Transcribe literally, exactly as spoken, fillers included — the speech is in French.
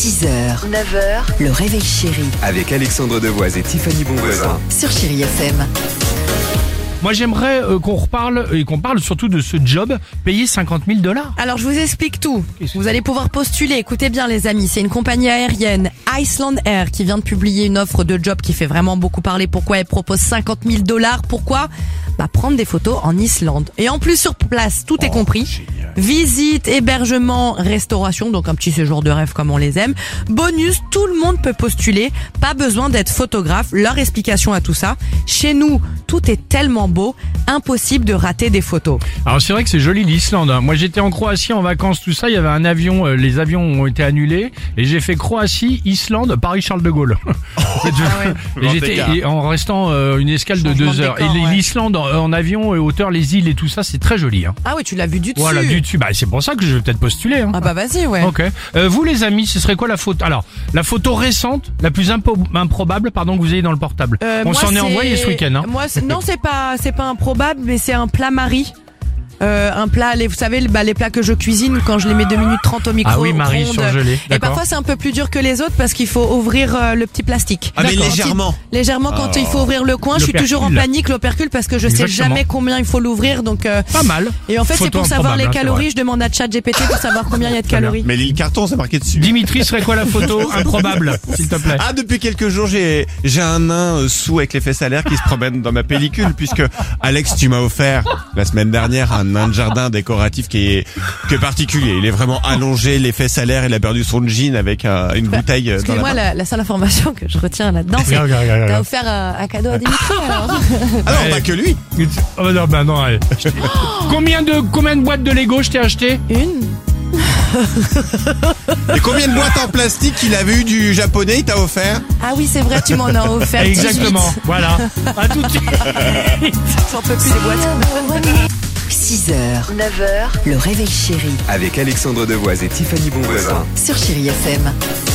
six heures, neuf heures, le réveil chéri Avec Alexandre Devoise et Tiffany Bonvoisin. sur Chéri F M. Moi, j'aimerais euh, qu'on reparle et qu'on parle surtout de ce job payé cinquante mille dollars. Alors, je vous explique tout. Qu'est-ce que Vous allez pouvoir postuler. Écoutez bien, les amis. C'est une compagnie aérienne, Iceland Air, qui vient de publier une offre de job qui fait vraiment beaucoup parler. Pourquoi elle propose cinquante mille dollars? Pourquoi? Bah, prendre des photos en Islande. Et en plus, sur place, tout est compris. génial. Visite, hébergement, restauration, donc un petit séjour de rêve comme on les aime. Bonus, tout le monde peut postuler. Pas besoin d'être photographe. Leur explication à tout ça. Chez nous, tout est tellement beau, impossible de rater des photos. Alors, c'est vrai que c'est joli l'Islande. hein. Moi, j'étais en Croatie en vacances, tout ça. Il y avait un avion, euh, les avions ont été annulés. Et j'ai fait Croatie, Islande, Paris-Charles de Gaulle. Et j'étais et en restant euh, une escale de Changement deux de heures. décor, et ouais. l'Islande en, en avion, et hauteur, les îles et tout ça, c'est très joli. Hein. Ah oui, tu l'as vu du dessus. Voilà, du dessus. Bah, c'est pour ça que je vais peut-être postuler. Hein. Ah bah vas-y, ouais. Ok. Euh, vous les amis, ce serait quoi la photo? Alors, la photo récente, la plus impo- improbable, pardon, que vous ayez dans le portable. Euh, On moi, s'en est c'est- envoyé ce week-end. Hein. Moi, c'est- non, c'est pas, c'est pas improbable, mais c'est un plat Marie. Euh, un plat, les, vous savez, bah, les plats que je cuisine quand je les mets deux minutes trente au micro. Ah oui, Marie surgelée. Et D'accord. parfois c'est un peu plus dur que les autres parce qu'il faut ouvrir euh, le petit plastique. Ah, mais D'accord. légèrement. Légèrement quand il faut ouvrir le coin. Je suis L'opercule. toujours en panique, l'opercule, parce que je sais Exactement. jamais combien il faut l'ouvrir. Donc euh, Pas mal. et en fait c'est Photo pour savoir improbable, les hein, c'est calories. vrai. Je demande à ChatGPT pour savoir combien il y a de Très bien. calories. Mais le carton, c'est marqué dessus. Dimitri, serait quoi la photo improbable, s'il te plaît? Ah, depuis quelques jours, j'ai j'ai un nain euh, sous avec les fesses à l'air qui se promène dans ma pellicule, puisque Alex, tu m'as offert la semaine dernière un nain de jardin décoratif qui est qui est particulier. Il est vraiment allongé, les fesses à l'air, il a perdu son jean avec euh, une bouteille euh, dans la Excusez-moi, main. la, la seule information que je retiens là-dedans, c'est Regarde, regarde, regarde. t'as offert un, un cadeau à Dimitri alors. Ah non, pas que lui. Oh bah non, bah non, allez. Combien de combien de boîtes de Lego je t'ai acheté? Une. Et combien de boîtes en plastique qu'il avait eu du japonais, il t'a offert? Ah oui, c'est vrai, tu m'en as offert Exactement. dix-huit. Voilà. À tout de suite. J'en peux plus des boîtes. six heures, neuf heures, le réveil chéri Avec Alexandre Devoise et Tiffany Bonvoisin. sur Chéri F M.